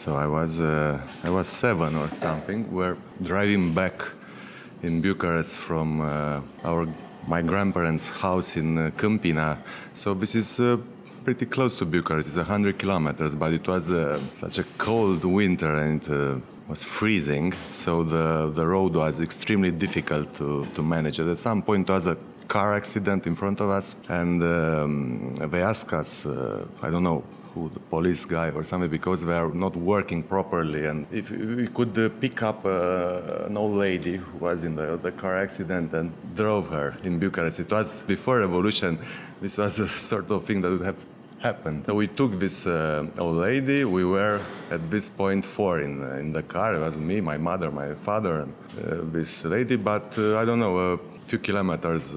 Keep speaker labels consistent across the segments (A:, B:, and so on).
A: So I was 7 or something. We're driving back in Bucharest from my grandparents' house in Câmpina. So this is pretty close to Bucharest. It's 100 kilometers, but it was such a cold winter and it was freezing. So the road was extremely difficult to manage. At some point, there was a car accident in front of us, and they asked us, I don't know, who, the police guy or something, because they are not working properly, and if we could pick up an old lady who was in the car accident and drove her in Bucharest. It was before revolution. This was a sort of thing that would have happened. So we took this old lady. We were at this point 4 in the car. It was me, my mother, my father, and this lady. But I don't know, a few kilometers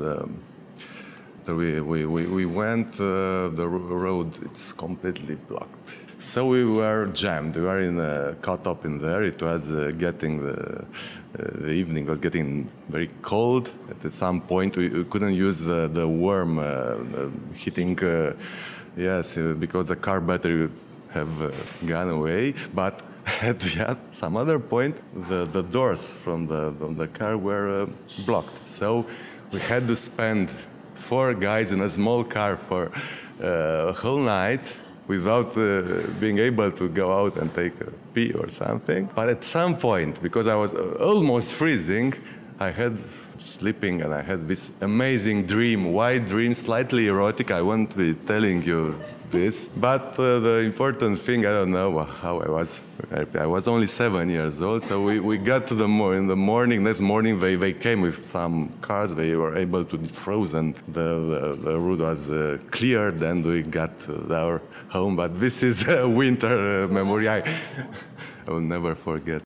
A: we went, the road, it's completely blocked. So we were jammed. We were caught up in there. It was getting the evening was getting very cold. At some point, we couldn't use the warm heating. Yes, because the car battery would have gone away. But at some other point, the doors from the car were blocked. So we had to spend 4 guys in a small car for a whole night without being able to go out and take a pee or something. But at some point, because I was almost freezing, I had sleeping and I had this amazing dream, white dream, slightly erotic. I won't be telling you this, but the important thing, I don't know how I was only 7 years old, so we got to in the morning. Next morning they came with some cars. They were able to defroze and the road was cleared, and we got to our home. But this is a winter memory I will never forget.